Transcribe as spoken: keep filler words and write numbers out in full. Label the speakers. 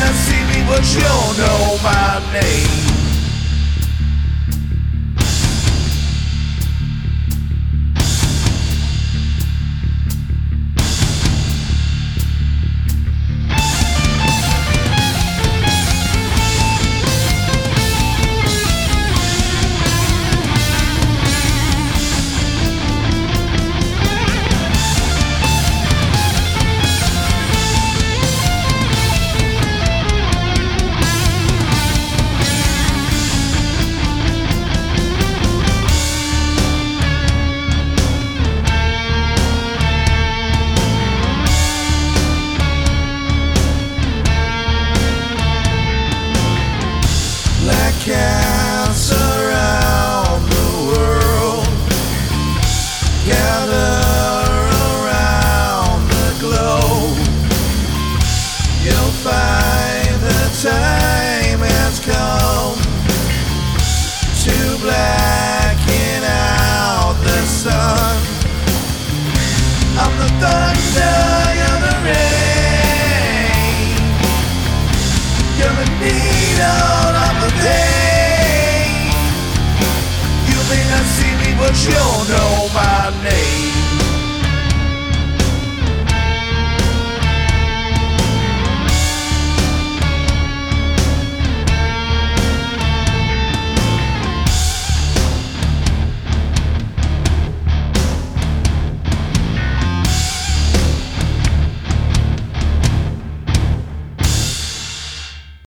Speaker 1: not see me, but you'll know my name. Cats around the world gather around the globe. You'll find the time has come to blacken out the sun. I'm the thunder, you're the rain, you're the needle of the day. You may not see me, but you'll know my name.